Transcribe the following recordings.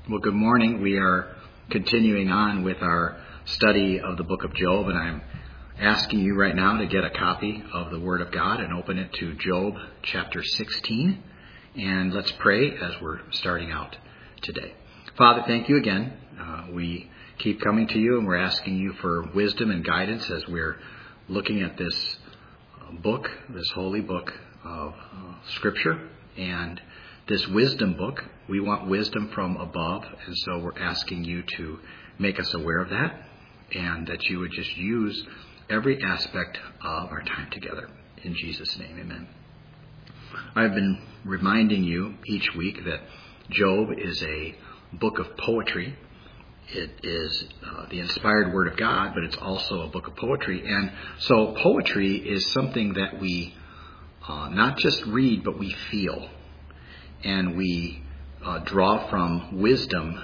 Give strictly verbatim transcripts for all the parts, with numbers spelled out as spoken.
Well, good morning. We are continuing on with our study of the book of Job, and I'm asking you right now to get a copy of the Word of God and open it to Job chapter sixteen. And let's pray as we're starting out today. Father, thank you again. Uh, we keep coming to you, and we're asking you for wisdom and guidance as we're looking at this book, this holy book of uh, Scripture, and this wisdom book. We want wisdom from above, and so we're asking you to make us aware of that, and that you would just use every aspect of our time together. In Jesus' name, amen. I've been reminding you each week that Job is a book of poetry. It is uh, the inspired Word of God, but it's also a book of poetry. And so poetry is something that we uh, not just read, but we feel. And we uh, draw from wisdom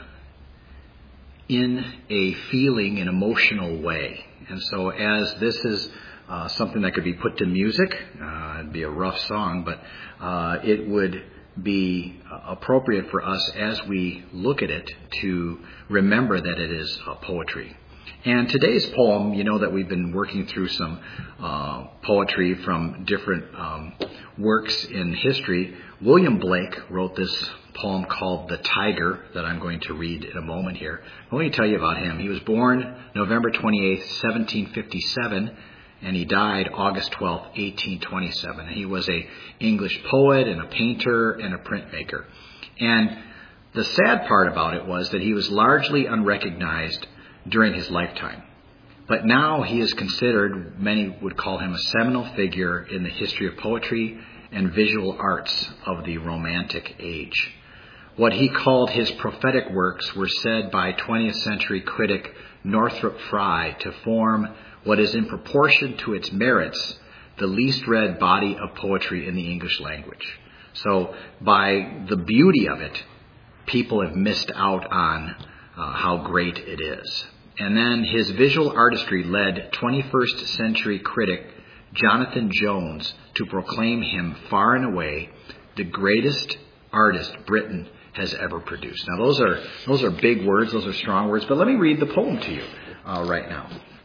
in a feeling and emotional way. And so as this is uh, something that could be put to music, uh, it'd be a rough song, but uh, it would be appropriate for us as we look at it to remember that it is uh, poetry. And today's poem, you know that we've been working through some uh, poetry from different um, works in history. William Blake wrote this poem called The Tiger that I'm going to read in a moment here. Let me tell you about him. He was born November twenty-eighth, seventeen fifty-seven, and he died August twelfth, eighteen twenty-seven. He was an English poet and a painter and a printmaker. And the sad part about it was that he was largely unrecognized during his lifetime. But now he is considered, many would call him a seminal figure in the history of poetry and visual arts of the Romantic age. What he called his prophetic works were said by twentieth century critic Northrop Frye to form what is in proportion to its merits the least read body of poetry in the English language. So by the beauty of it, people have missed out on uh, how great it is. And then his visual artistry led twenty-first century critic Jonathan Jones to proclaim him far and away the greatest artist Britain has ever produced. Now those are those are big words, those are strong words, but let me read the poem to you uh, right now.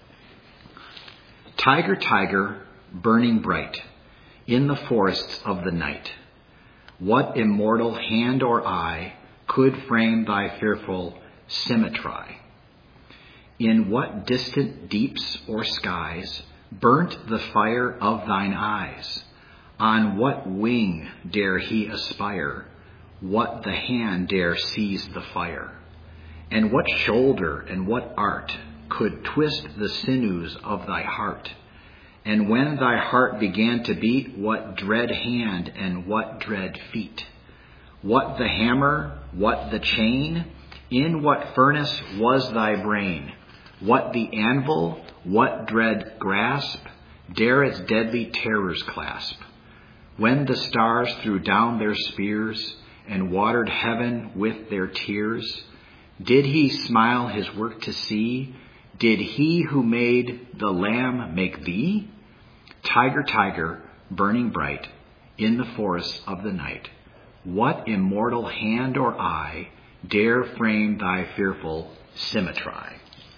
Tiger, tiger, burning bright in the forests of the night, what immortal hand or eye could frame thy fearful symmetry? In what distant deeps or skies burnt the fire of thine eyes? On what wing dare he aspire? What the hand dare seize the fire? And what shoulder and what art could twist the sinews of thy heart? And when thy heart began to beat, what dread hand and what dread feet? What the hammer, what the chain? In what furnace was thy brain? What the anvil, what dread grasp, dare its deadly terrors clasp? When the stars threw down their spears and watered heaven with their tears, did he smile his work to see? Did he who made the lamb make thee? Tiger, tiger, burning bright in the forests of the night, what immortal hand or eye dare frame thy fearful symmetry?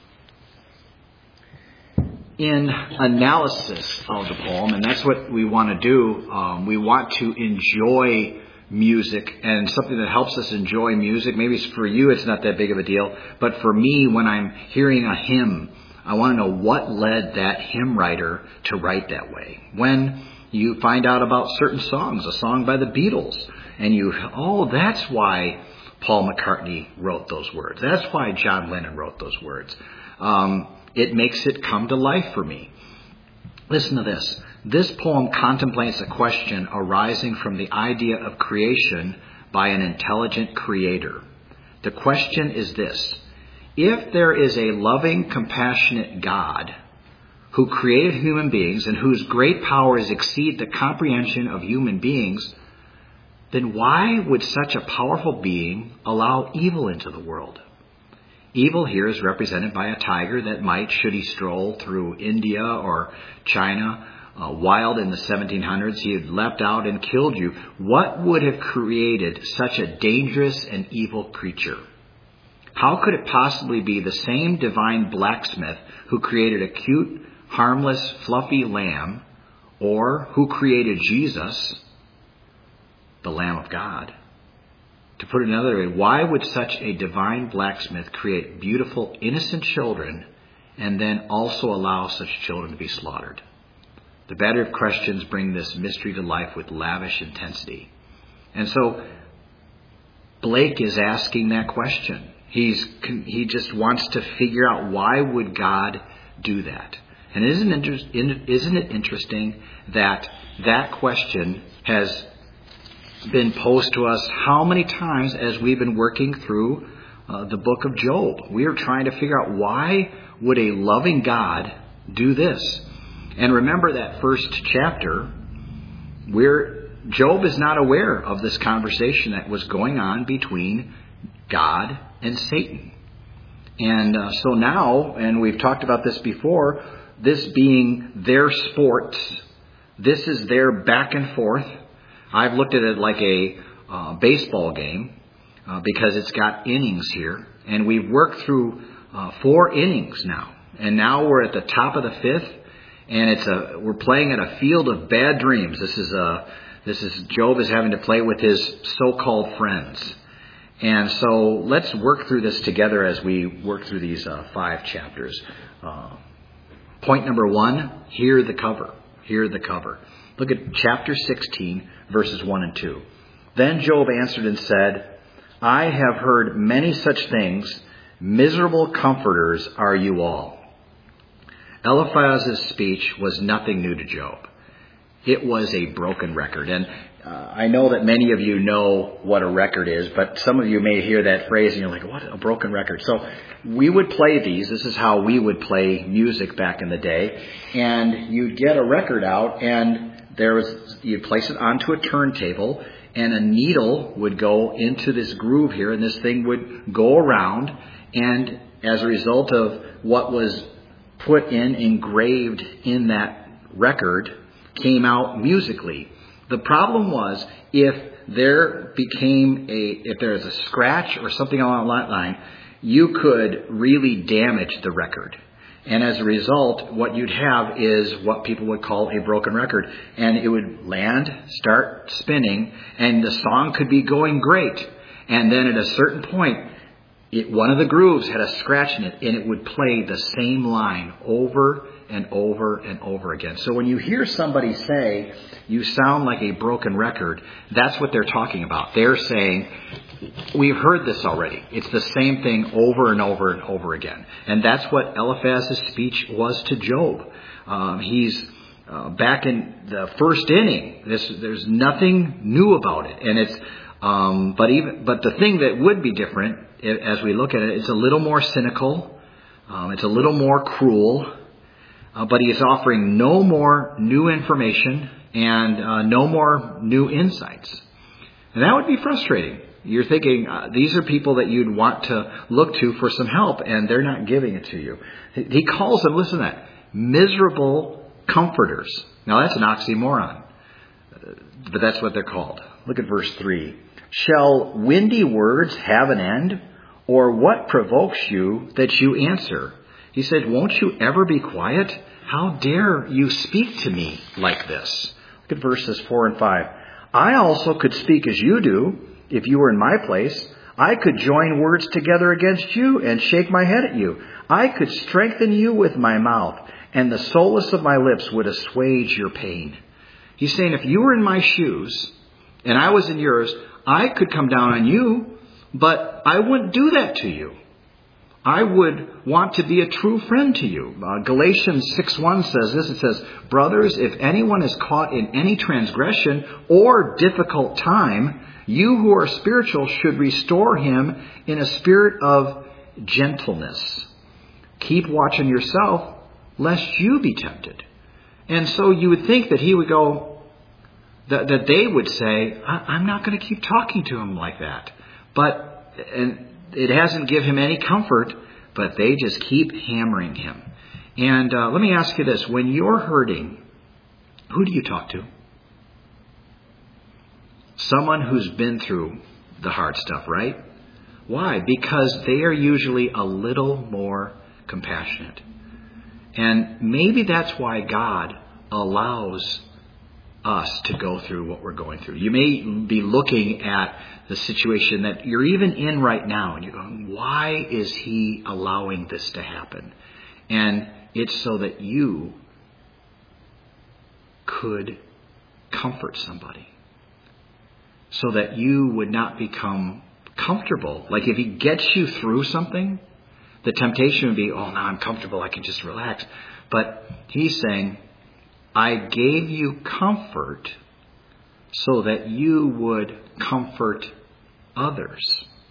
In analysis of the poem, and that's what we want to do, um, we want to enjoy music, and something that helps us enjoy music, maybe it's for you it's not that big of a deal, but for me, when I'm hearing a hymn, I want to know what led that hymn writer to write that way. When you find out about certain songs, a song by the Beatles, and you, oh, that's why Paul McCartney wrote those words. That's why John Lennon wrote those words. Um, it makes it come to life for me. Listen to this. This poem contemplates a question arising from the idea of creation by an intelligent creator. The question is this: if there is a loving, compassionate God who created human beings and whose great powers exceed the comprehension of human beings, then why would such a powerful being allow evil into the world? Evil here is represented by a tiger that might, should he stroll through India or China, uh, wild in the seventeen hundreds, he had leapt out and killed you. What would have created such a dangerous and evil creature? How could it possibly be the same divine blacksmith who created a cute, harmless, fluffy lamb, or who created Jesus, the Lamb of God? To put it another way, why would such a divine blacksmith create beautiful, innocent children and then also allow such children to be slaughtered? The battery of questions bring this mystery to life with lavish intensity. And so Blake is asking that question. He's he just wants to figure out, why would God do that? And isn't it, isn't it interesting that that question has been posed to us how many times as we've been working through uh, the book of Job? We are trying to figure out, why would a loving God do this? And remember that first chapter, where Job is not aware of this conversation that was going on between God and Satan. And uh, so now, and we've talked about this before, this being their sports, this is their back and forth. I've looked at it like a uh, baseball game uh, because it's got innings here. And we've worked through uh, four innings now. And now we're at the top of the fifth. And it's a we're playing at a field of bad dreams. This is a this is Job is having to play with his so-called friends. And so let's work through this together as we work through these uh, five chapters. Uh, point number one, hear the cover. Hear the cover. Look at chapter sixteen, verses one and two. Then Job answered and said, I have heard many such things. Miserable comforters are you all. Eliphaz's speech was nothing new to Job. It was a broken record. And uh, I know that many of you know what a record is, but some of you may hear that phrase and you're like, what, a broken record? So we would play these. This is how we would play music back in the day. And you'd get a record out, and there was you'd place it onto a turntable, and a needle would go into this groove here, and this thing would go around. And as a result of what was put in, engraved in that record, came out musically. The problem was, if there became a, if there was a scratch or something along that line, you could really damage the record. And as a result, what you'd have is what people would call a broken record. And it would land, start spinning, and the song could be going great. And then at a certain point, It, one of the grooves had a scratch in it, and it would play the same line over and over and over again. So when you hear somebody say, you sound like a broken record, that's what they're talking about. They're saying, we've heard this already. It's the same thing over and over and over again. And that's what Eliphaz's speech was to Job. Um, he's uh, back in the first inning. This, there's nothing new about it. And it's, um, but even, but the thing that would be different, as we look at it, it's a little more cynical. Um, it's a little more cruel. Uh, but he is offering no more new information and uh, no more new insights. And that would be frustrating. You're thinking, uh, these are people that you'd want to look to for some help, and they're not giving it to you. He calls them, listen to that, miserable comforters. Now that's an oxymoron, but that's what they're called. Look at verse three. Shall windy words have an end? Or what provokes you that you answer? He said, won't you ever be quiet? How dare you speak to me like this? Look at verses four and five. I also could speak as you do if you were in my place. I could join words together against you and shake my head at you. I could strengthen you with my mouth, and the solace of my lips would assuage your pain. He's saying, if you were in my shoes and I was in yours, I could come down on you, but I wouldn't do that to you. I would want to be a true friend to you. Uh, Galatians six one says this. It says, brothers, if anyone is caught in any transgression or difficult time, you who are spiritual should restore him in a spirit of gentleness. Keep watch on yourself, lest you be tempted. And so you would think that he would go, that, that they would say, I'm not going to keep talking to him like that. But, and it hasn't given him any comfort, but they just keep hammering him. And uh, let me ask you this. When you're hurting, who do you talk to? Someone who's been through the hard stuff, right? Why? Because they are usually a little more compassionate. And maybe that's why God allows us to go through what we're going through. You may be looking at the situation that you're even in right now, and you're going, why is he allowing this to happen? And it's so that you could comfort somebody. So that you would not become comfortable. Like if he gets you through something, the temptation would be, oh, now I'm comfortable, I can just relax. But he's saying, I gave you comfort so that you would comfort others.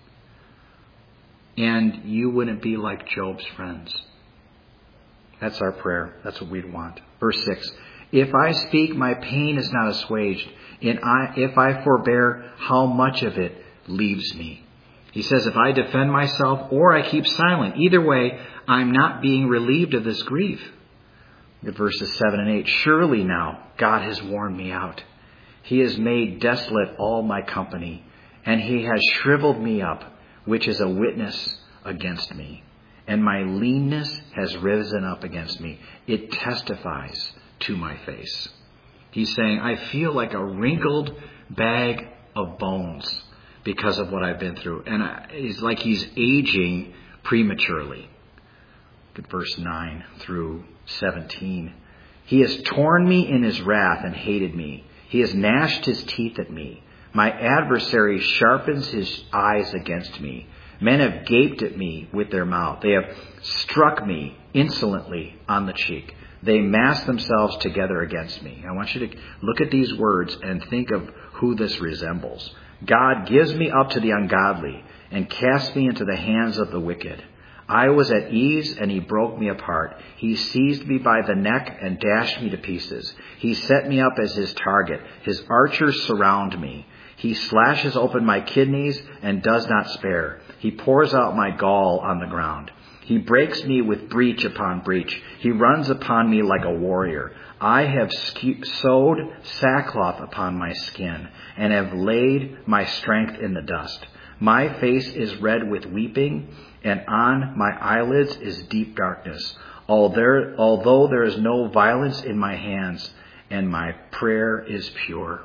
And you wouldn't be like Job's friends. That's our prayer. That's what we'd want. Verse six. If I speak, my pain is not assuaged. And I, if I forbear, how much of it leaves me? He says, if I defend myself or I keep silent, either way, I'm not being relieved of this grief. At verses seven and eight, surely now God has worn me out. He has made desolate all my company, and he has shriveled me up, which is a witness against me. And my leanness has risen up against me. It testifies to my face. He's saying, I feel like a wrinkled bag of bones because of what I've been through. And it's like he's aging prematurely. Look at verse nine through seventeen. He has torn me in his wrath and hated me. He has gnashed his teeth at me. My adversary sharpens his eyes against me. Men have gaped at me with their mouth. They have struck me insolently on the cheek. They mass themselves together against me. I want you to look at these words and think of who this resembles. God gives me up to the ungodly and casts me into the hands of the wicked. I was at ease and he broke me apart. He seized me by the neck and dashed me to pieces. He set me up as his target. His archers surround me. He slashes open my kidneys and does not spare. He pours out my gall on the ground. He breaks me with breach upon breach. He runs upon me like a warrior. I have sewed sackcloth upon my skin and have laid my strength in the dust. My face is red with weeping, and on my eyelids is deep darkness. Although there is no violence in my hands, and my prayer is pure.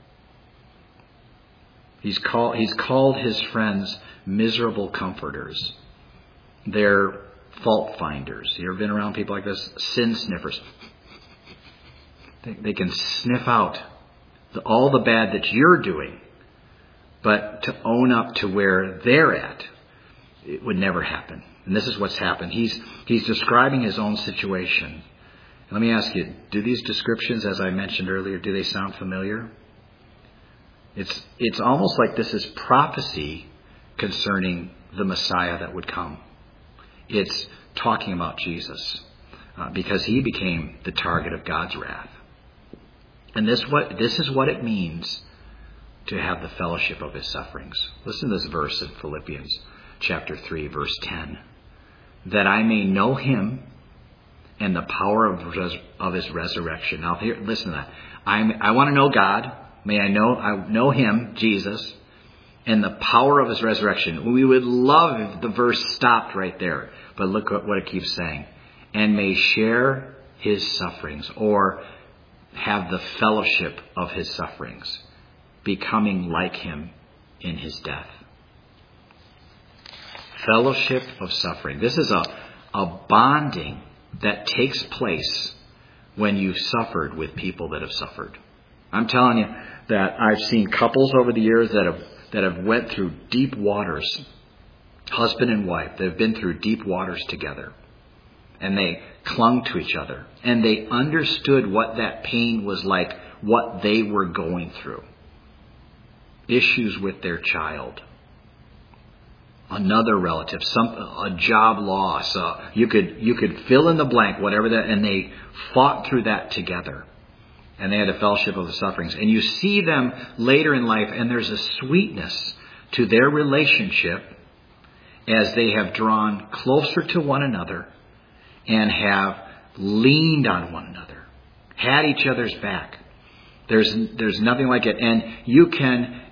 He's called, he's called his friends miserable comforters. They're fault finders. You ever been around people like this? Sin sniffers. They, they can sniff out the, all the bad that you're doing, but to own up to where they're at, it would never happen. And this is what's happened. He's he's describing his own situation. Let me ask you, do these descriptions, as I mentioned earlier, do they sound familiar? It's it's almost like this is prophecy concerning the Messiah that would come. It's talking about Jesus uh, because he became the target of God's wrath. And this what this is what it means to have the fellowship of his sufferings. Listen to this verse in Philippians chapter three, verse ten. That I may know him and the power of, res- of his resurrection. Now, here, listen to that. I'm, I want to know God. May I know I know him, Jesus, and the power of his resurrection. We would love if the verse stopped right there. But look at what it keeps saying. And may share his sufferings, or have the fellowship of his sufferings, becoming like him in his death. Fellowship of suffering. This is a, a bonding that takes place when you've suffered with people that have suffered. I'm telling you that I've seen couples over the years that have that have went through deep waters, husband and wife, that have been through deep waters together. And they clung to each other. And they understood what that pain was like, what they were going through. Issues with their child. Another relative, some a job loss. Uh, you could you could fill in the blank, whatever that, and they fought through that together. And they had a fellowship of the sufferings. And you see them later in life, and there's a sweetness to their relationship as they have drawn closer to one another and have leaned on one another, had each other's back. There's there's nothing like it. And you can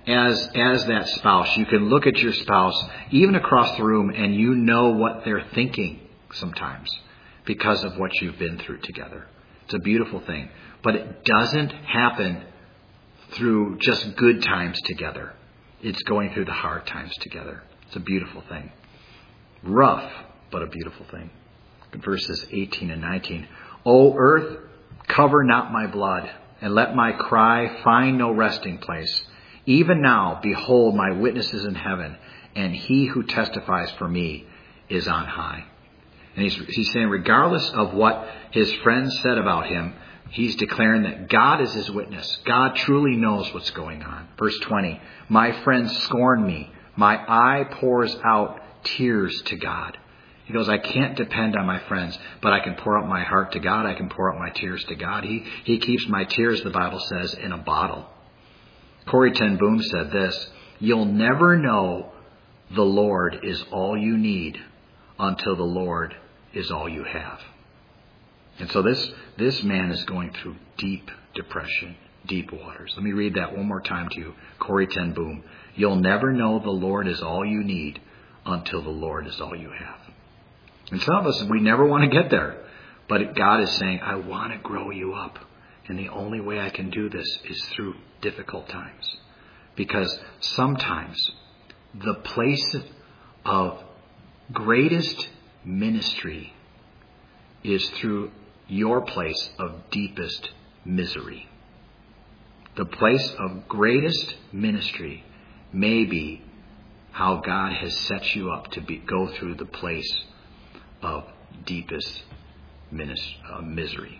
as as that spouse, you can look at your spouse, even across the room, and you know what they're thinking sometimes because of what you've been through together. It's a beautiful thing. But it doesn't happen through just good times together. It's going through the hard times together. It's a beautiful thing. Rough, but a beautiful thing. Verses eighteen and nineteen. O earth, cover not my blood, and let my cry find no resting place. Even now, behold, my witness is in heaven, and he who testifies for me is on high. And he's, he's saying, regardless of what his friends said about him, he's declaring that God is his witness. God truly knows what's going on. Verse twenty, my friends scorn me. My eye pours out tears to God. He goes, I can't depend on my friends, but I can pour out my heart to God. I can pour out my tears to God. He, he keeps my tears, the Bible says, in a bottle. Corrie ten Boom said this, you'll never know the Lord is all you need until the Lord is all you have. And so this, this man is going through deep depression, deep waters. Let me read that one more time to you. Corrie ten Boom. You'll never know the Lord is all you need until the Lord is all you have. And some of us, we never want to get there. But God is saying, I want to grow you up. And the only way I can do this is through difficult times. Because sometimes the place of greatest ministry is through your place of deepest misery. The place of greatest ministry may be how God has set you up to be, go through the place of deepest minis- uh, misery.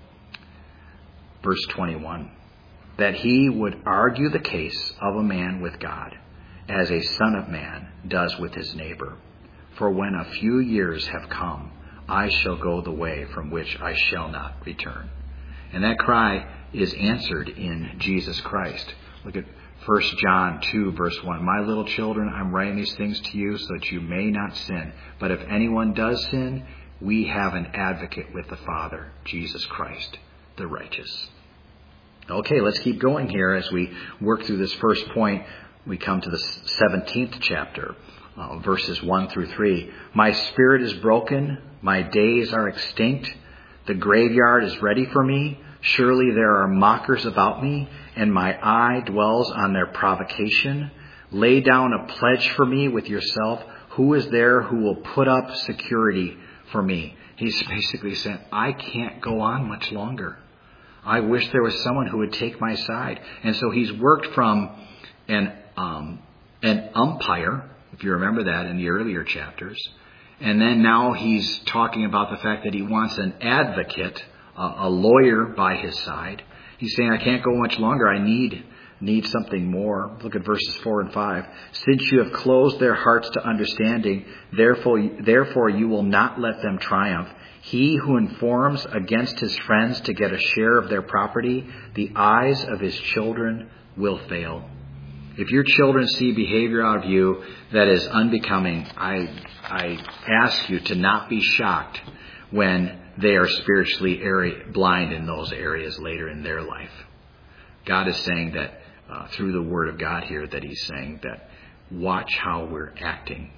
Verse twenty-one, that he would argue the case of a man with God as a son of man does with his neighbor. For when a few years have come, I shall go the way from which I shall not return. And that cry is answered in Jesus Christ. Look at First John two, verse one. My little children, I'm writing these things to you so that you may not sin. But if anyone does sin, we have an advocate with the Father, Jesus Christ, the righteous. Okay, let's keep going here as we work through this first point. We come to the seventeenth chapter, uh, verses one through three. My spirit is broken. My days are extinct. The graveyard is ready for me. Surely there are mockers about me, and my eye dwells on their provocation. Lay down a pledge for me with yourself. Who is there who will put up security for me? He's basically saying, I can't go on much longer. I wish there was someone who would take my side. And so he's worked from an um, an umpire, if you remember that in the earlier chapters. And then now he's talking about the fact that he wants an advocate, a, a lawyer by his side. He's saying, I can't go much longer. I need need something more. Look at verses four and five. Since you have closed their hearts to understanding, therefore, therefore you will not let them triumph. He who informs against his friends to get a share of their property, the eyes of his children will fail. If your children see behavior out of you that is unbecoming, I I ask you to not be shocked when they are spiritually area, blind in those areas later in their life. God is saying that uh, through the Word of God here, that he's saying that watch how we're acting.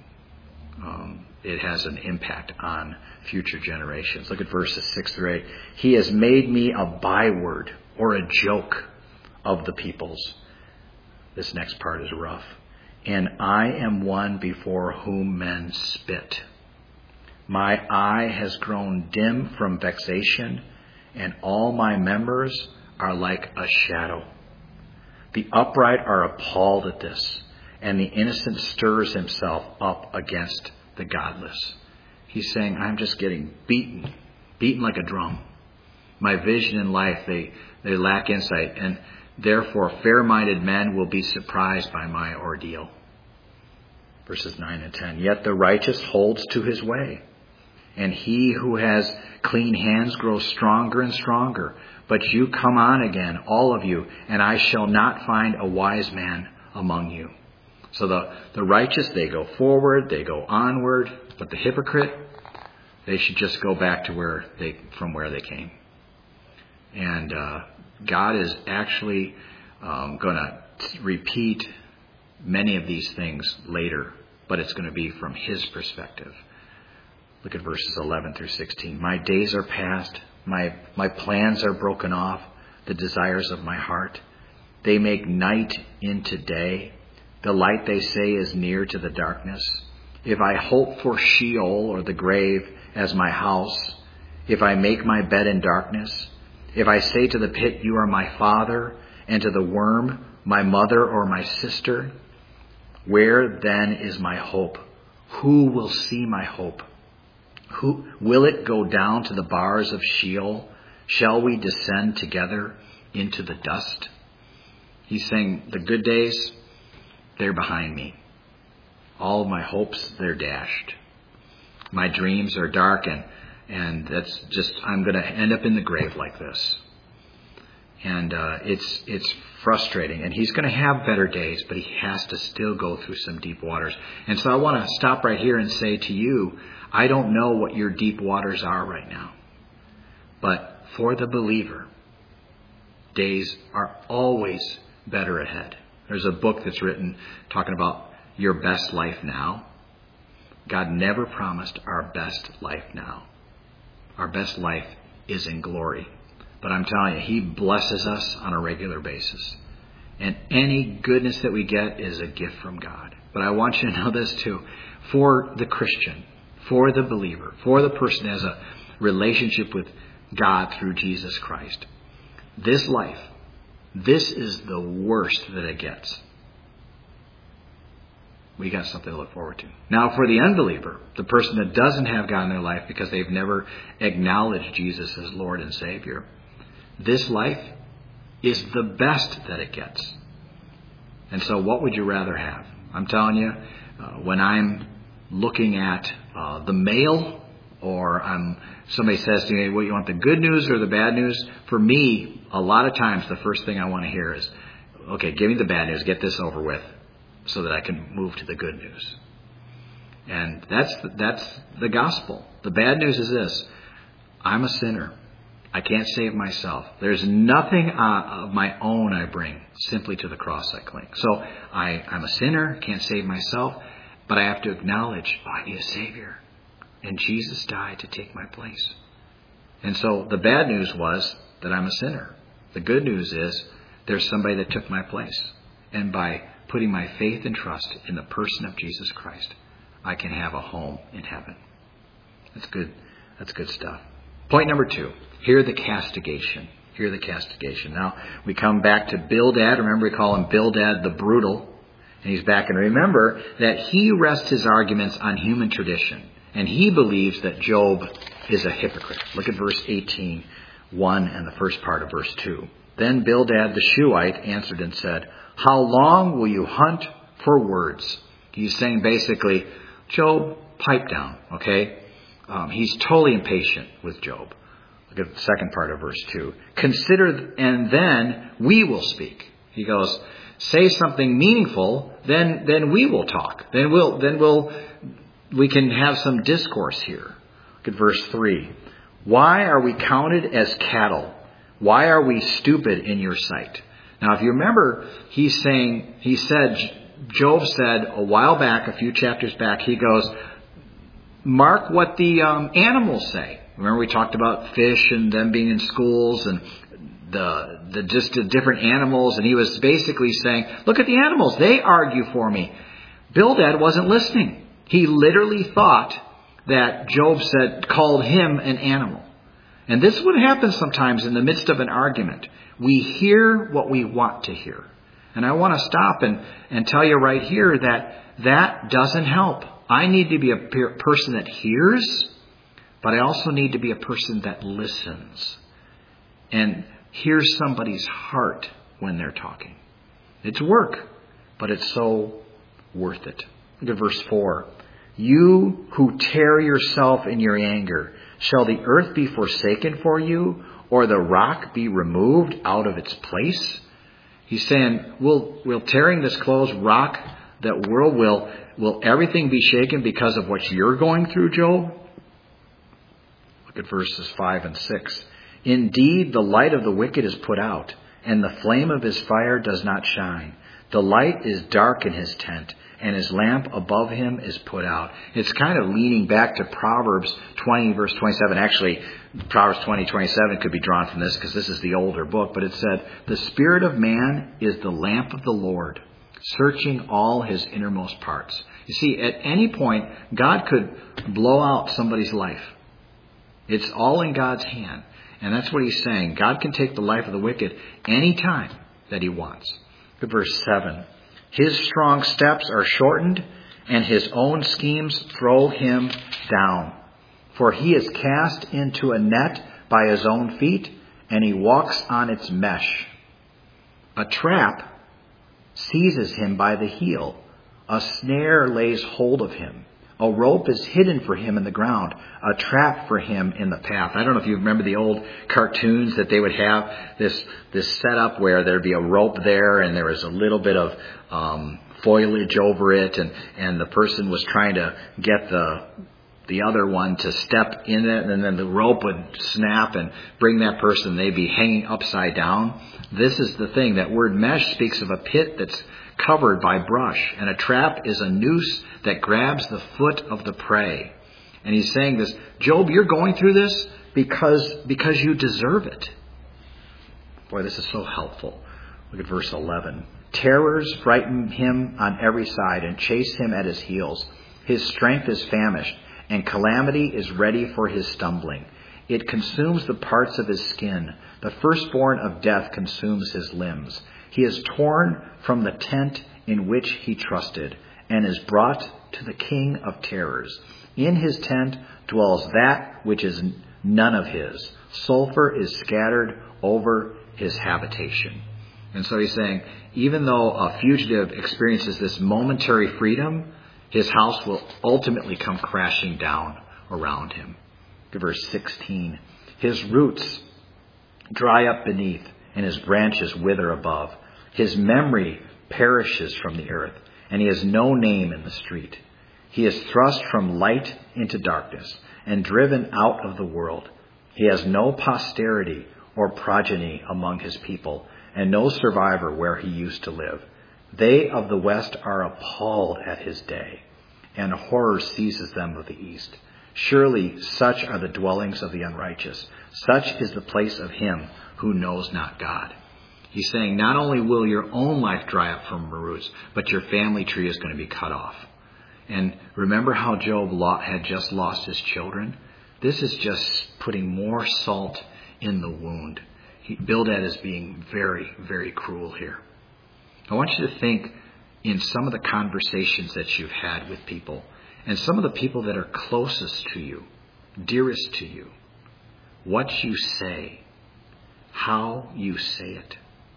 Um, it has an impact on future generations. Look at verses six through eight. He has made me a byword or a joke of the peoples. This next part is rough. And I am one before whom men spit. My eye has grown dim from vexation, and all my members are like a shadow. The upright are appalled at this, and the innocent stirs himself up against the godless. He's saying, I'm just getting beaten, beaten like a drum. My vision in life, they, they lack insight, and therefore fair-minded men will be surprised by my ordeal. Verses nine and ten. Yet the righteous holds to his way, and he who has clean hands grows stronger and stronger. But you come on again, all of you, and I shall not find a wise man among you. So the, the righteous, they go forward, they go onward, but the hypocrite, they should just go back to where they from where they came. And uh, God is actually um, going to repeat many of these things later, but it's going to be from his perspective. Look at verses eleven through sixteen. My days are past. My, my plans are broken off. The desires of my heart. They make night into day. The light, they say, is near to the darkness. If I hope for Sheol or the grave as my house, if I make my bed in darkness, if I say to the pit, you are my father, and to the worm, my mother or my sister, where then is my hope? Who will see my hope? Who will it go down to the bars of Sheol? Shall we descend together into the dust? He's saying the good days, they're behind me. All of my hopes, they're dashed. My dreams are dark, and, and that's just, I'm going to end up in the grave like this. And uh, it's it's frustrating. And he's going to have better days, but he has to still go through some deep waters. And so I want to stop right here and say to you, I don't know what your deep waters are right now. But for the believer, days are always better ahead. There's a book that's written talking about your best life now. God never promised our best life now. Our best life is in glory. But I'm telling you, he blesses us on a regular basis. And any goodness that we get is a gift from God. But I want you to know this too. For the Christian, for the believer, for the person that has a relationship with God through Jesus Christ, this life, this is the worst that it gets. We got something to look forward to. Now, for the unbeliever, the person that doesn't have God in their life because they've never acknowledged Jesus as Lord and Savior, this life is the best that it gets. And so what would you rather have? I'm telling you, uh, when I'm looking at uh, the mail, or I'm, somebody says to me, well, you want the good news or the bad news? For me, a lot of times the first thing I want to hear is, okay, give me the bad news, get this over with, so that I can move to the good news. And that's the, that's the gospel. The bad news is this: I'm a sinner. I can't save myself. There's nothing uh, of my own I bring. Simply to the cross I cling. So I, I'm a sinner, can't save myself, but I have to acknowledge, oh, I need a Savior. And Jesus died to take my place. And so the bad news was that I'm a sinner. The good news is there's somebody that took my place. And by putting my faith and trust in the person of Jesus Christ, I can have a home in heaven. That's good. That's good stuff. Point number two. Hear the castigation. Hear the castigation. Now, we come back to Bildad. Remember, we call him Bildad the brutal. And he's back. And remember that he rests his arguments on human tradition. And he believes that Job is a hypocrite. Look at verse eighteen, one, and the first part of verse two. Then Bildad the Shuhite answered and said, how long will you hunt for words? He's saying basically, Job, pipe down, okay? Um, he's totally impatient with Job. Look at the second part of verse two. Consider, and then we will speak. He goes, say something meaningful, then then we will talk. Then we'll then we'll we can have some discourse here. Look at verse three. Why are we counted as cattle? Why are we stupid in your sight? Now, if you remember, he's saying, he said, Job said a while back, a few chapters back, he goes, mark what the um, animals say. Remember we talked about fish and them being in schools and the the just the different animals. And he was basically saying, look at the animals. They argue for me. Bildad wasn't listening. He literally thought that Job said, called him an animal. And this would happen sometimes in the midst of an argument. We hear what we want to hear. And I want to stop and, and tell you right here that that doesn't help. I need to be a per- person that hears, but I also need to be a person that listens and hears somebody's heart when they're talking. It's work, but it's so worth it. Look at verse four. You who tear yourself in your anger, shall the earth be forsaken for you, or the rock be removed out of its place? He's saying, will, will tearing this clothes rock that world? Will, will everything be shaken because of what you're going through, Job? Look at verses five and six. Indeed, the light of the wicked is put out, and the flame of his fire does not shine. The light is dark in his tent, and his lamp above him is put out. It's kind of leaning back to Proverbs twenty, verse twenty-seven. Actually, Proverbs twenty, twenty-seven could be drawn from this because this is the older book. But it said, the spirit of man is the lamp of the Lord, searching all his innermost parts. You see, at any point, God could blow out somebody's life. It's all in God's hand. And that's what he's saying. God can take the life of the wicked any time that he wants. Look at verse seven. His strong steps are shortened, and his own schemes throw him down. For he is cast into a net by his own feet, and he walks on its mesh. A trap seizes him by the heel. A snare lays hold of him. A rope is hidden for him in the ground, a trap for him in the path. I don't know if you remember the old cartoons that they would have this this setup where there'd be a rope there and there was a little bit of um, foliage over it, and, and the person was trying to get the the other one to step in it, and then the rope would snap and bring that person, they'd be hanging upside down. This is the thing. That word mesh speaks of a pit that's covered by brush, and a trap is a noose that grabs the foot of the prey. And he's saying this, Job, you're going through this because because you deserve it. Boy, this is so helpful. Look at verse eleven. Terrors frighten him on every side and chase him at his heels. His strength is famished, and calamity is ready for his stumbling. It consumes the parts of his skin. The firstborn of death consumes his limbs. He is torn from the tent in which he trusted, and is brought to the king of terrors. In his tent dwells that which is none of his. Sulfur is scattered over his habitation. And so he's saying, even though a fugitive experiences this momentary freedom, his house will ultimately come crashing down around him. Verse sixteen. His roots dry up beneath, and his branches wither above. His memory perishes from the earth, and he has no name in the street. He is thrust from light into darkness and driven out of the world. He has no posterity or progeny among his people, and no survivor where he used to live. They of the west are appalled at his day, and horror seizes them of the east. Surely such are the dwellings of the unrighteous. Such is the place of him who knows not God. He's saying not only will your own life dry up from roots, but your family tree is going to be cut off. And remember how Job had just lost his children? This is just putting more salt in the wound. He, Bildad is being very, very cruel here. I want you to think in some of the conversations that you've had with people, and some of the people that are closest to you, dearest to you, what you say, how you say it.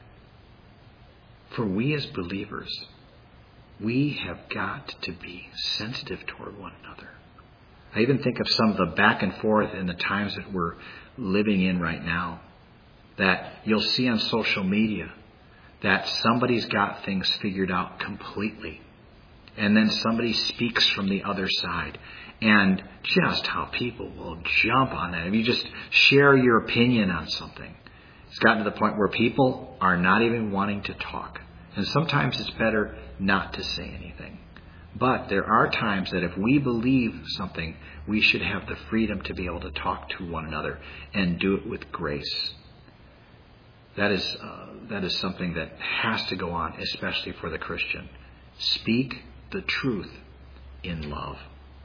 For we as believers, we have got to be sensitive toward one another. I even think of some of the back and forth in the times that we're living in right now, that you'll see on social media that somebody's got things figured out completely. And then somebody speaks from the other side. And just how people will jump on that. If you just share your opinion on something, it's gotten to the point where people are not even wanting to talk. And sometimes it's better not to say anything. But there are times that if we believe something, we should have the freedom to be able to talk to one another and do it with grace. That is uh, that is something that has to go on, especially for the Christian. Speak the truth in love.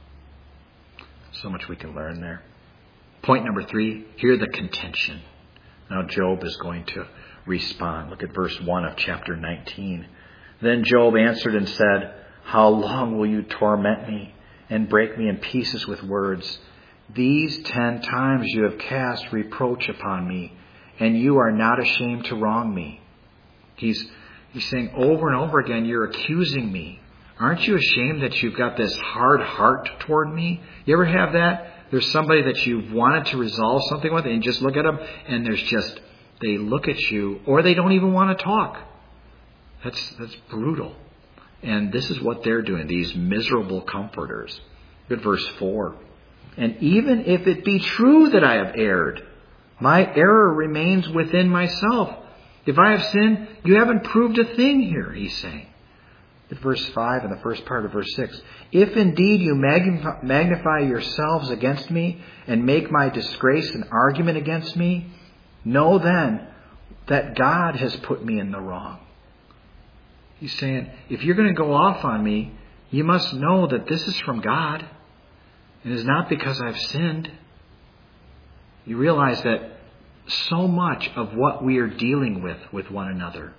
So much we can learn there. Point number three, hear the contention. Now Job is going to respond. Look at verse one of chapter nineteen. Then Job answered and said, how long will you torment me and break me in pieces with words? These ten times you have cast reproach upon me, and you are not ashamed to wrong me. He's, he's saying over and over again, you're accusing me. Aren't you ashamed that you've got this hard heart toward me? You ever have that? There's somebody that you've wanted to resolve something with, and you just look at them, and there's just, they look at you, or they don't even want to talk. That's that's brutal. And this is what they're doing, these miserable comforters. Look at verse four. And even if it be true that I have erred, my error remains within myself, If I have sinned, you haven't proved a thing here, he's saying. At verse five and the first part of verse six. If indeed you magnify, magnify yourselves against me and make my disgrace an argument against me, know then that God has put me in the wrong. He's saying, if you're going to go off on me, you must know that this is from God. It is not because I've sinned. You realize that so much of what we are dealing with with one another,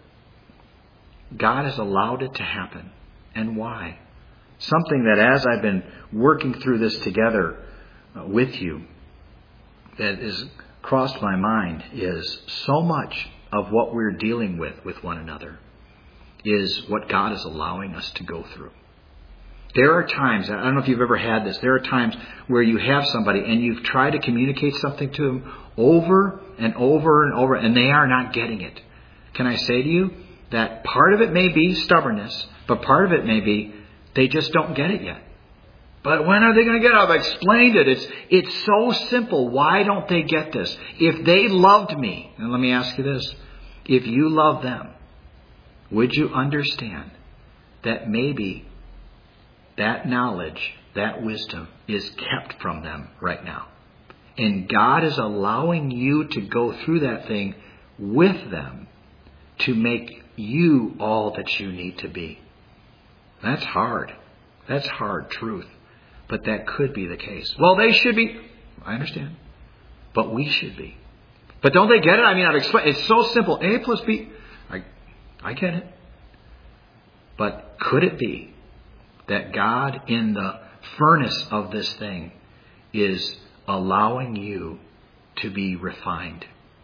God has allowed it to happen. And why? Something that as I've been working through this together uh, with you, that has crossed my mind is so much of what we're dealing with with one another is what God is allowing us to go through. There are times, I don't know if you've ever had this, there are times where you have somebody and you've tried to communicate something to them over and over and over, and they are not getting it. Can I say to you that part of it may be stubbornness, but part of it may be they just don't get it yet. But when are they going to get it? I've explained it. It's, it's so simple. Why don't they get this? If they loved me, and let me ask you this, if you love them, would you understand that maybe that knowledge, that wisdom is kept from them right now? And God is allowing you to go through that thing with them to make you all that you need to be. That's hard. That's hard truth. But that could be the case. Well, they should be. I understand. But we should be. But don't they get it? I mean, I've explained. It's so simple. A plus B. I, I get it. But could it be that God in the furnace of this thing is allowing you to be refined?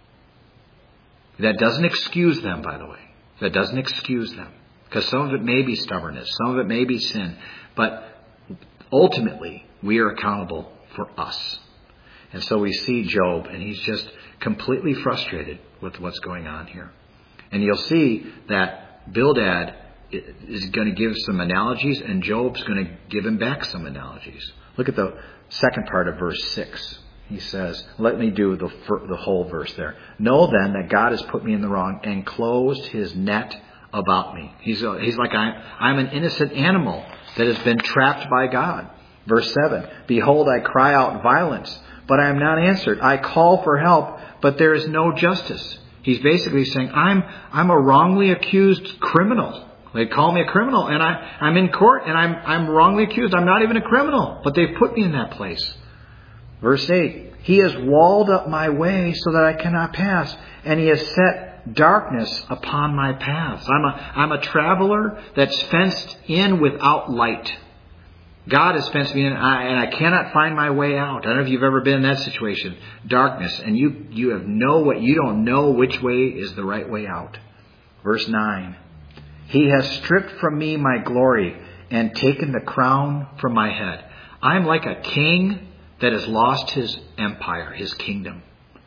That doesn't excuse them, by the way. That doesn't excuse them. Because some of it may be stubbornness. Some of it may be sin. But ultimately, we are accountable for us. And so we see Job, and he's just completely frustrated with what's going on here. And you'll see that Bildad is going to give some analogies, and Job's going to give him back some analogies. Look at the second part of verse six. He says, let me do the the whole verse there. Know then that God has put me in the wrong and closed his net about me. He's, a, he's like, I'm, I'm an innocent animal that has been trapped by God. Verse seven, behold, I cry out violence, but I am not answered. I call for help, but there is no justice. He's basically saying, I'm, I'm a wrongly accused criminal. They call me a criminal, and I, I'm in court, and I'm, I'm wrongly accused. I'm not even a criminal, but they've put me in that place. Verse eight, he has walled up my way so that I cannot pass, and he has set darkness upon my paths. I'm a, I'm a traveler that's fenced in without light. God has fenced me in, and I, and I cannot find my way out. I don't know if you've ever been in that situation. Darkness, and you, you have no what you don't know which way is the right way out. Verse nine, he has stripped from me my glory and taken the crown from my head. I'm like a king that has lost his empire, his kingdom.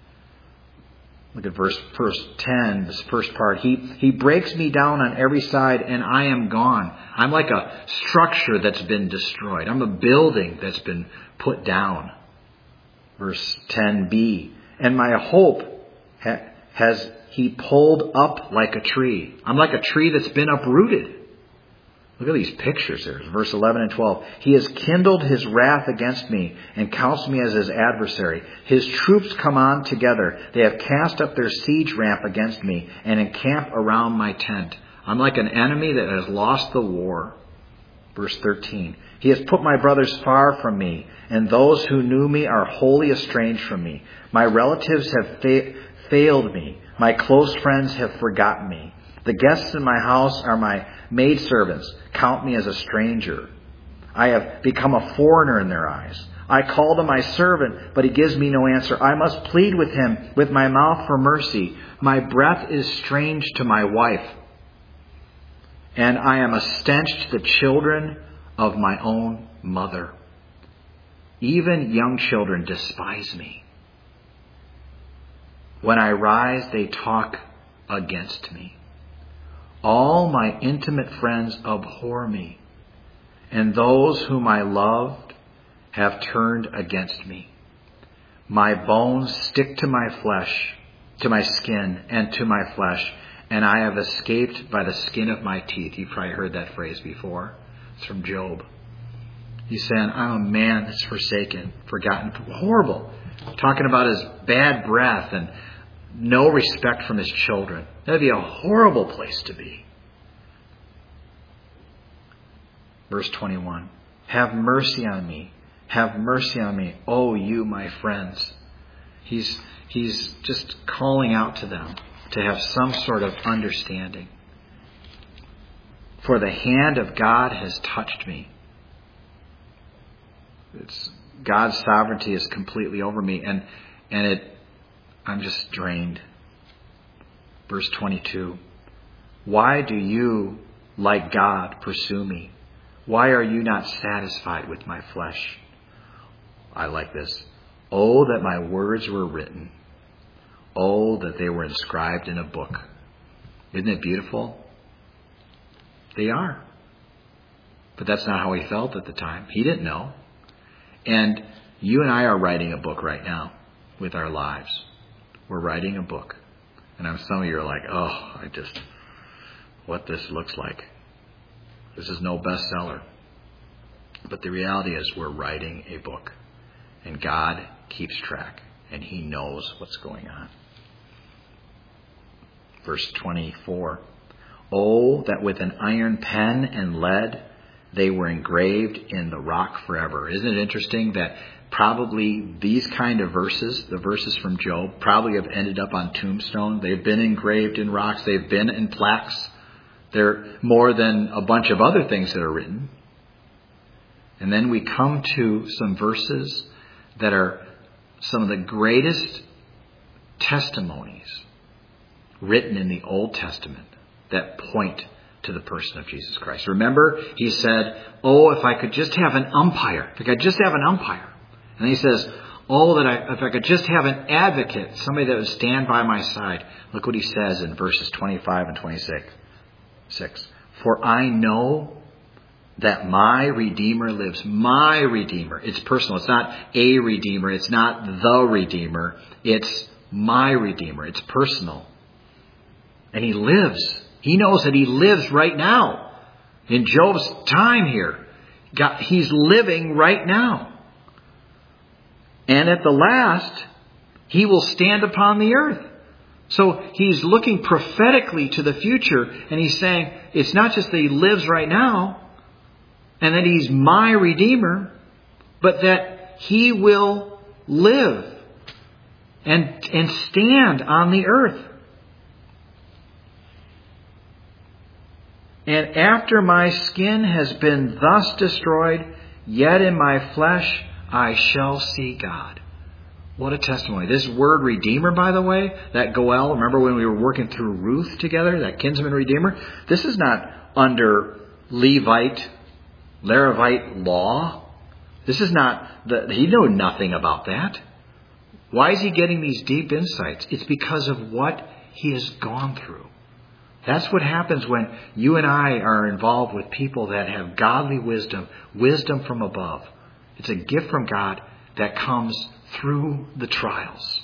Look at verse, verse ten, this first part. He, he breaks me down on every side and I am gone. I'm like a structure that's been destroyed. I'm a building that's been put down. Verse ten b. And my hope ha, has he pulled up like a tree. I'm like a tree that's been uprooted. Look at these pictures there. Verse eleven and twelve. He has kindled his wrath against me and counts me as his adversary. His troops come on together. They have cast up their siege ramp against me and encamp around my tent. I'm like an enemy that has lost the war. Verse thirteen. He has put my brothers far from me, and those who knew me are wholly estranged from me. My relatives have fa- failed me. My close friends have forgotten me. The guests in my house are my maidservants. Count me as a stranger. I have become a foreigner in their eyes. I call to my servant, but he gives me no answer. I must plead with him with my mouth for mercy. My breath is strange to my wife, and I am a stench to the children of my own mother. Even young children despise me. When I rise, they talk against me. All my intimate friends abhor me, and those whom I loved have turned against me. My bones stick to my flesh, to my skin and to my flesh, and I have escaped by the skin of my teeth. You've probably heard that phrase before. It's from Job. He's saying, I'm a man that's forsaken, forgotten, horrible. Talking about his bad breath and no respect from his children. That'd be a horrible place to be. Verse twenty-one. Have mercy on me. Have mercy on me, O you, my friends. He's, he's just calling out to them to have some sort of understanding. For the hand of God has touched me. It's God's sovereignty is completely over me, and and it I'm just drained. Verse twenty-two. Why do you, like God, pursue me? Why are you not satisfied with my flesh? I like this. Oh, that my words were written. Oh, that they were inscribed in a book. Isn't it beautiful? They are. But that's not how he felt at the time. He didn't know. And you and I are writing a book right now with our lives. We're writing a book. And some of you are like, oh, I just, what this looks like. This is no bestseller. But the reality is we're writing a book. And God keeps track. And He knows what's going on. Verse twenty-four. Oh, that with an iron pen and lead they were engraved in the rock forever. Isn't it interesting that probably these kind of verses, the verses from Job, probably have ended up on tombstone. They've been engraved in rocks. They've been in plaques. They're more than a bunch of other things that are written. And then we come to some verses that are some of the greatest testimonies written in the Old Testament that point to the person of Jesus Christ. Remember, he said, oh, if I could just have an umpire. If I could just have an umpire. And he says, oh, that I, if I could just have an advocate, somebody that would stand by my side. Look what he says in verses twenty-five and twenty-six. Six. For I know that my Redeemer lives. My Redeemer. It's personal. It's not a Redeemer. It's not the Redeemer. It's my Redeemer. It's personal. And he lives. He knows that he lives right now. In Job's time here. God, he's living right now. And at the last, he will stand upon the earth. So he's looking prophetically to the future. And he's saying, it's not just that he lives right now. And that he's my Redeemer. But that he will live. And, and stand on the earth. And after my skin has been thus destroyed, yet in my flesh I shall see God. What a testimony. This word Redeemer, by the way, that Goel, remember when we were working through Ruth together, that kinsman Redeemer? This is not under Levite, Levite law. This is not, the, he knew nothing about that. Why is he getting these deep insights? It's because of what he has gone through. That's what happens when you and I are involved with people that have godly wisdom, wisdom from above. It's a gift from God that comes through the trials.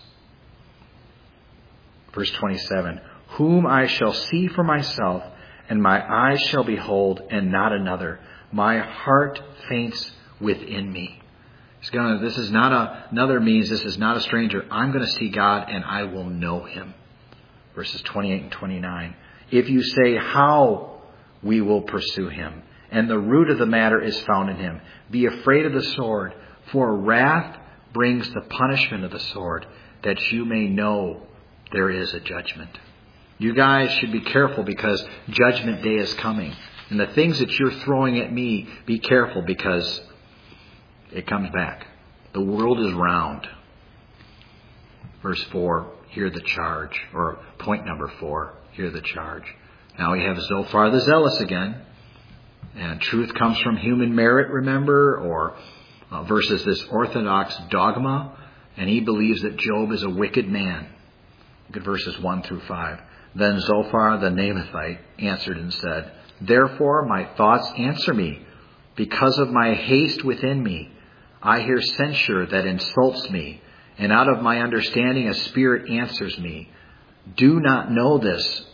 Verse twenty-seven, whom I shall see for myself, and my eyes shall behold, and not another. My heart faints within me. It's gonna, this is not a, another means, this is not a stranger. I'm going to see God, and I will know Him. Verses twenty-eight and twenty-nine. If you say, how we will pursue him, and the root of the matter is found in him, be afraid of the sword, for wrath brings the punishment of the sword, that you may know there is a judgment. You guys should be careful because judgment day is coming. And the things that you're throwing at me, be careful because it comes back. The world is round. Verse four, hear the charge. Or point number four. Hear the charge. Now we have Zophar the Zealous again. And truth comes from human merit, remember? Or uh, versus this orthodox dogma. And he believes that Job is a wicked man. Look at verses one through five. Then Zophar the Naamathite answered and said, therefore my thoughts answer me, because of my haste within me. I hear censure that insults me, and out of my understanding a spirit answers me. Do not know this?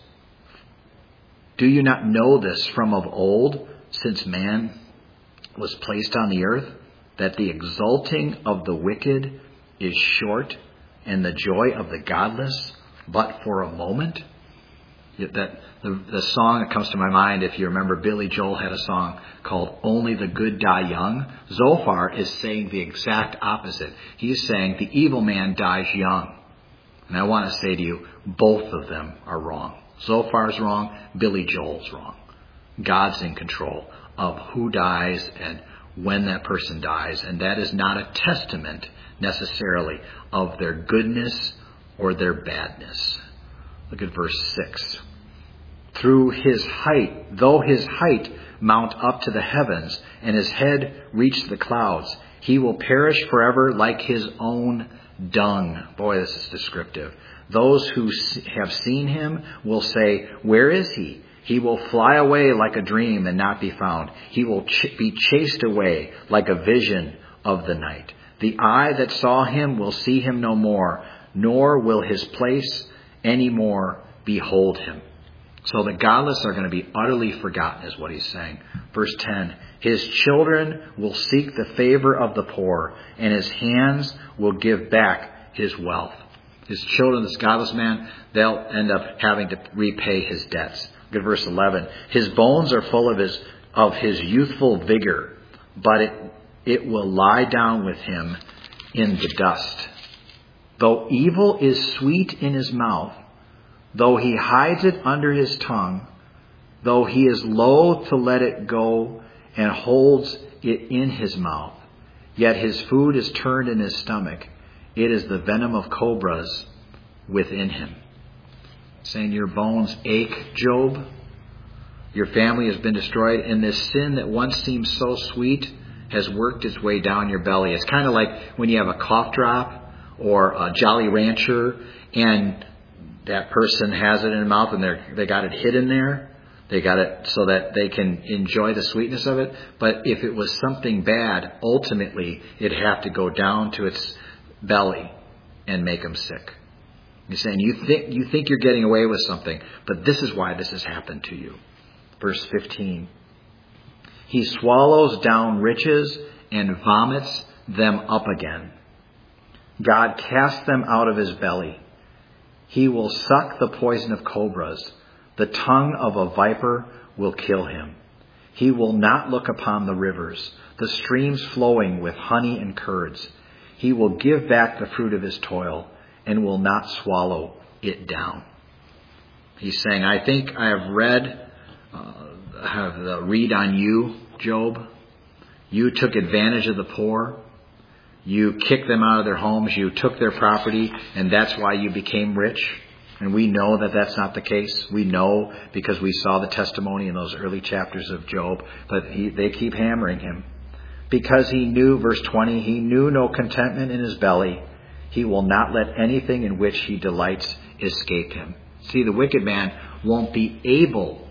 Do you not know this from of old, since man was placed on the earth, that the exulting of the wicked is short, and the joy of the godless but for a moment? That the, the song that comes to my mind, if you remember, Billy Joel had a song called Only the Good Die Young. Zophar is saying the exact opposite. He's saying the evil man dies young. And I want to say to you, both of them are wrong. Zophar's wrong, Billy Joel's wrong. God's in control of who dies and when that person dies. And that is not a testament necessarily of their goodness or their badness. Look at verse six. Through his height, though his height mount up to the heavens, and his head reach the clouds, he will perish forever like his own dung. Boy, this is descriptive. Those who have seen him will say, where is he? He will fly away like a dream and not be found. He will ch- be chased away like a vision of the night. The eye that saw him will see him no more, nor will his place any more behold him. So the godless are going to be utterly forgotten, is what he's saying. Verse ten, his children will seek the favor of the poor, and his hands will give back his wealth. His children, this godless man, they'll end up having to repay his debts. Look at verse eleven. His bones are full of his of his youthful vigor, but it, it will lie down with him in the dust. Though evil is sweet in his mouth, though he hides it under his tongue, though he is loath to let it go and holds it in his mouth, yet his food is turned in his stomach. It is the venom of cobras within him. Saying your bones ache, Job. Your family has been destroyed, and this sin that once seemed so sweet has worked its way down your belly. It's kind of like when you have a cough drop or a Jolly Rancher, and that person has it in their mouth and they they got it hidden there. They got it so that they can enjoy the sweetness of it. But if it was something bad, ultimately it'd have to go down to its belly and make them sick. He's saying you think you think you're getting away with something, but this is why this has happened to you. Verse fifteen. He swallows down riches and vomits them up again. God casts them out of his belly. He will suck the poison of cobras. The tongue of a viper will kill him. He will not look upon the rivers, the streams flowing with honey and curds. He will give back the fruit of his toil and will not swallow it down. He's saying, I think I have read, uh, have the read on you, Job. You took advantage of the poor. You kicked them out of their homes. You took their property, and that's why you became rich. And we know that that's not the case. We know because we saw the testimony in those early chapters of Job. But he, they keep hammering him. Because he knew, verse twenty, he knew no contentment in his belly. He will not let anything in which he delights escape him. See, the wicked man won't be able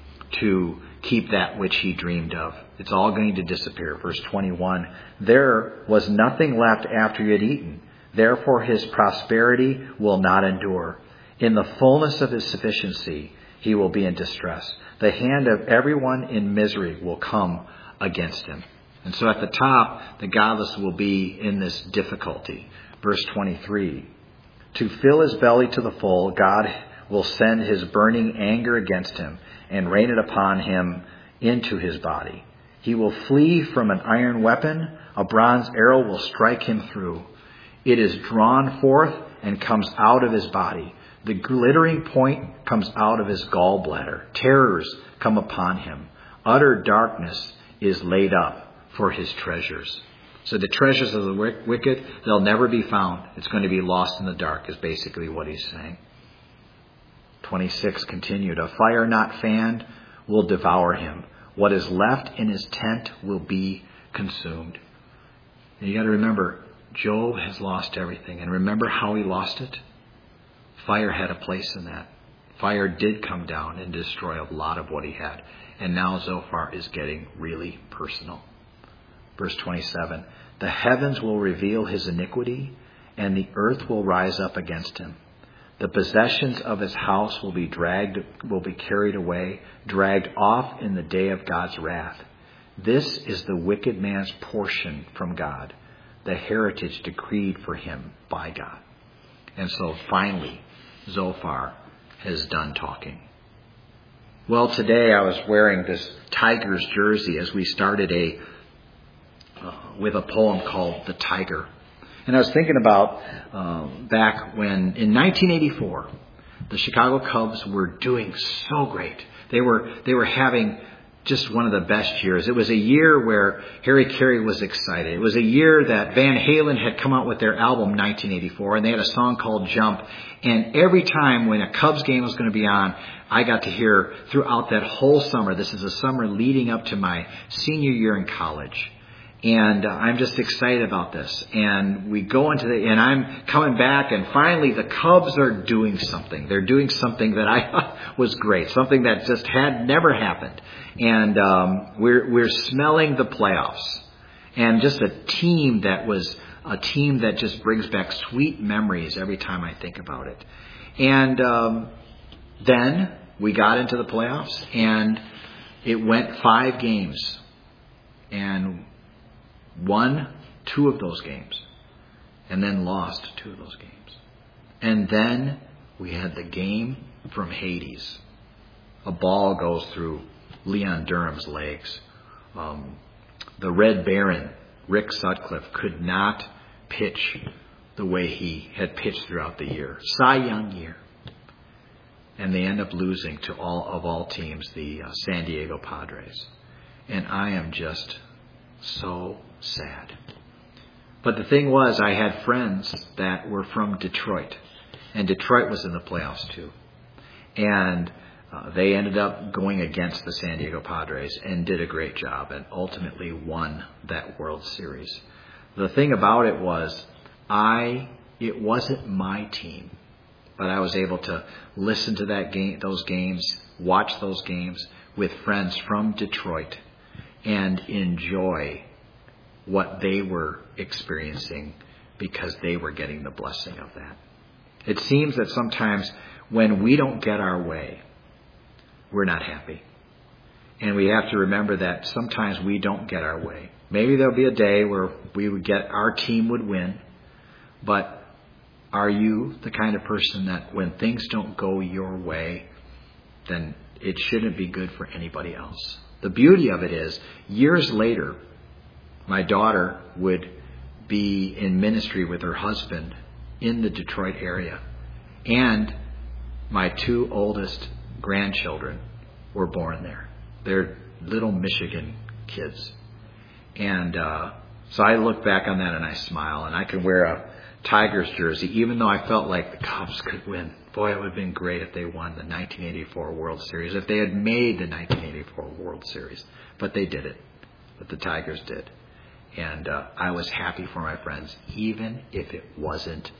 to keep that which he dreamed of. It's all going to disappear. Verse twenty-one, there was nothing left after he had eaten. Therefore his prosperity will not endure. In the fullness of his sufficiency, he will be in distress. The hand of everyone in misery will come against him. And so at the top, the godless will be in this difficulty. Verse twenty-three, to fill his belly to the full, God will send his burning anger against him and rain it upon him into his body. He will flee from an iron weapon. A bronze arrow will strike him through. It is drawn forth and comes out of his body. The glittering point comes out of his gallbladder. Terrors come upon him. Utter darkness is laid up for his treasures. So the treasures of the wicked, they'll never be found. It's going to be lost in the dark, is basically what he's saying. twenty-six continued. A fire not fanned will devour him. What is left in his tent will be consumed. And you got to remember, Job has lost everything. And remember how he lost it? Fire had a place in that. Fire did come down and destroy a lot of what he had. And now Zophar is getting really personal. Verse twenty-seven, the heavens will reveal his iniquity, and the earth will rise up against him. The possessions of his house will be dragged, will be carried away, dragged off in the day of God's wrath. This is the wicked man's portion from God, the heritage decreed for him by God. And so finally, Zophar has done talking. Well, today I was wearing this Tigers jersey as we started a uh, with a poem called The Tiger. And I was thinking about uh, back when, in nineteen eighty-four, the Chicago Cubs were doing so great. They were they were having just one of the best years. It was a year where Harry Carey was excited. It was a year that Van Halen had come out with their album nineteen eighty-four, and they had a song called Jump. And every time when a Cubs game was going to be on, I got to hear throughout that whole summer. This is a summer leading up to my senior year in college. And uh, I'm just excited about this. And we go into the, and I'm coming back, and finally the Cubs are doing something. They're doing something that I thought was great, something that just had never happened. And um, we're we're smelling the playoffs, and just a team that was a team that just brings back sweet memories every time I think about it. And um, then we got into the playoffs, and it went five games, and won two of those games, and then lost two of those games. And then we had the game from Hades. A ball goes through Leon Durham's legs. Um, the Red Baron, Rick Sutcliffe, could not pitch the way he had pitched throughout the year. Cy Young year. And they end up losing to all of all teams, the uh, San Diego Padres. And I am just so sad. But the thing was, I had friends that were from Detroit, and Detroit was in the playoffs too. And uh, they ended up going against the San Diego Padres and did a great job and ultimately won that World Series. The thing about it was, I it wasn't my team, but I was able to listen to that game, those games, watch those games with friends from Detroit, and enjoy what they were experiencing because they were getting the blessing of that. It seems that sometimes when we don't get our way, we're not happy. And we have to remember that sometimes we don't get our way. Maybe there'll be a day where we would get, our team would win, but are you the kind of person that when things don't go your way, then it shouldn't be good for anybody else? The beauty of it is, years later, my daughter would be in ministry with her husband in the Detroit area. And my two oldest grandchildren were born there. They're little Michigan kids. And uh, so I look back on that and I smile. And I can wear a Tigers jersey, even though I felt like the Cubs could win. Boy, it would have been great if they won the nineteen eighty-four World Series, if they had made the nineteen eighty-four World Series. But they did it. But the Tigers did. And uh, I was happy for my friends, even if it wasn't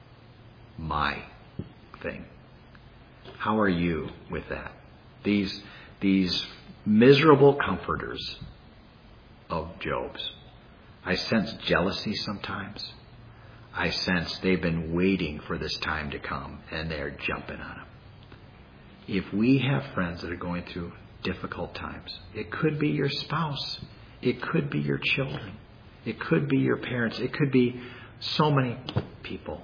my thing. How are you with that? These, these miserable comforters of Job's. I sense jealousy sometimes. I sense they've been waiting for this time to come, and they're jumping on them. If we have friends that are going through difficult times, it could be your spouse. It could be your children. It could be your parents. It could be so many people.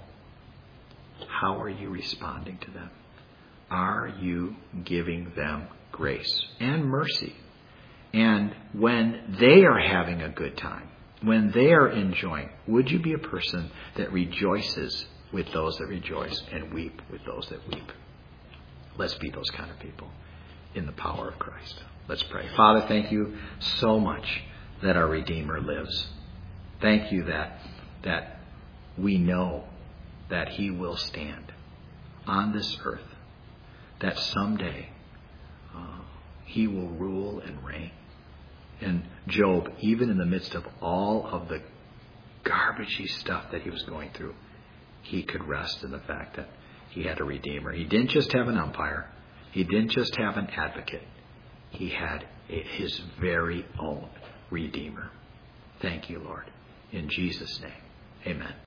How are you responding to them? Are you giving them grace and mercy? And when they are having a good time, when they are enjoying, would you be a person that rejoices with those that rejoice and weep with those that weep? Let's be those kind of people in the power of Christ. Let's pray. Father, thank you so much that our Redeemer lives. Thank you that that we know that he will stand on this earth, that someday uh, he will rule and reign. And Job, even in the midst of all of the garbagey stuff that he was going through, he could rest in the fact that he had a Redeemer. He didn't just have an umpire. He didn't just have an advocate. He had a, his very own Redeemer. Thank you, Lord. In Jesus' name, amen.